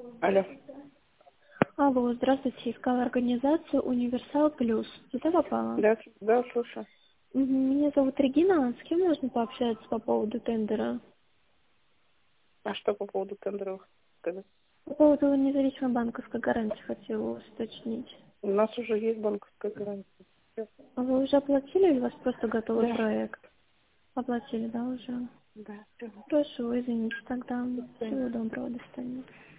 Алло. Алло, здравствуйте, искала организацию Универсал Плюс. Туда попала? Да, да, слушаю. Меня зовут Регина. С кем можно пообщаться по поводу тендера? А что по поводу тендеров сказать? По поводу независимой банковской гарантии хотела вас уточнить. У нас уже есть банковская гарантия. Всё. А вы уже оплатили или у вас просто готовый Да, проект? Оплатили, да, уже? да, все. Хорошо, извините тогда. Всего доброго, до свидания.